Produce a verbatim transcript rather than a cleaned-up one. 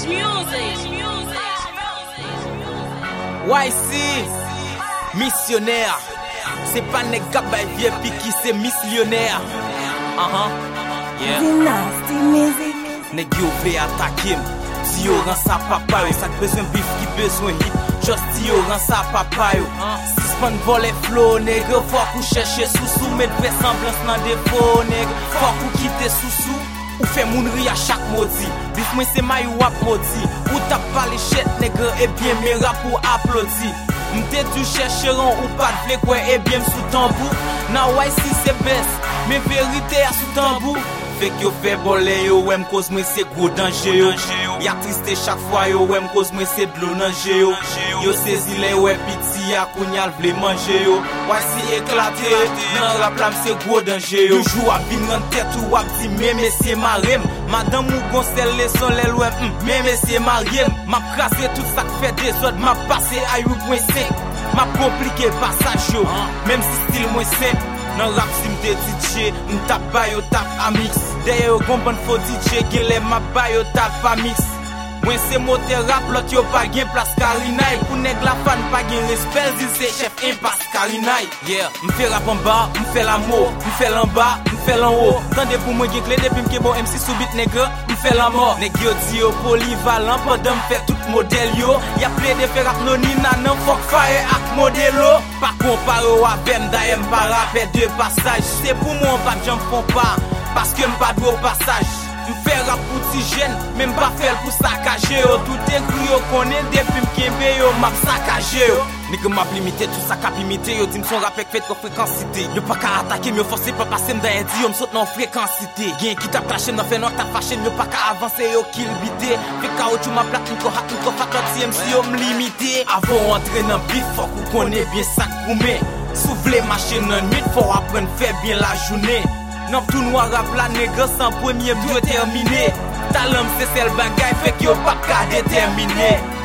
Y C, missionnaire. C'est pas nèg gars bay vieux piki, c'est missionnaire. Uh-huh. Yeah. Dynasty Music. Nèg yo vle attaquer. Si yo ran sa papa yo, ça besoin bif qui besoin hit. Just si yo ran sa papa yo. Suspend voler flow nèg, faut qu'on chercher sous-sous, mettre fait semblance nan défaut nèg. Faut qu'on quitter sous-sous. Ou fait moun ri à chaque maudit. Bif moi c'est ma ou ap maudit. Ou t'a pas les chètes nègre et bien mes rap pour applaudir. M'te du chercheron ou pas de vle quoi et bien sous tambour. Na Y C c'est best, mais vérité à sous tambour. Fait que yo fait voler yo, ouais m'cause moi c'est gros danger yo. Y'a triste chaque fois yo, ouais m'cause moi c'est de l'eau nanger yo. Yo saisi les ouais piti à kounyal vle manger yo. Y C éclaté, nan rap là c'est gros danger yo. Toujours à bin en tête ou à dit mais c'est marem. Madame ou gonçel les son les loin, mais c'est marem. M'a crasé tout ça qui fait des autres, m'a passé à huit point cinq. M'a compliqué passage yo, même si style moins simple. Nan rap si m'te D J, m'tap bayo tap amix. Deye yo gon bon fo D J, gen le ma bayo tap amix. Mwen se mote rap, lot yo pa gen place Karinay. Pou nèg la fan pa gen respect, zil se chef impasse Karinay. Yeah, m'fè rap en bas, m'fè l'amour, m'fè l'en bas, m'fè l'en haut. Tande pou mwen gen clé depuis m'ke bon M C sous beat nègre, m'fè la mort. Nèg yo di yo polyvalent, pendant m'fè tout modèle yo. Y'a ple de fè rap non ni nan fuck fire ak modelo. Pas comparé ou avem d'ailleurs m'pa rapè de passage. C'est pour moi pas j'en font pas, parce que m'pa de au passage. M'fè rap pour ti jeune, même pas faire pour saccager yo. Tout est cru yo connaît depuis m'kembe yo, m'a saccagé yo. Nèg m'a limité tout ça cap limité yo, dit son rap avec fait ko fréquencité. Yo pas ka attaquer, me forcer pas passer m'dan dit yo m'saute non fréquencité. Gen qui t'a caché nan fait non t'a fâché, yo pas ka avancer yo kill bité. Fait ka ou tu m'a plaque ko hak ko fat lot M C yo m'limité. Avant entrer dans bif, faut qu'on connaît bien ça goumé. Souffler machine nan nuit, faut apprendre faire bien la journée. Non tout noir rap la nègre sans premier doit terminer. Talent c'est celle bagay fait que yo pas ka déterminer.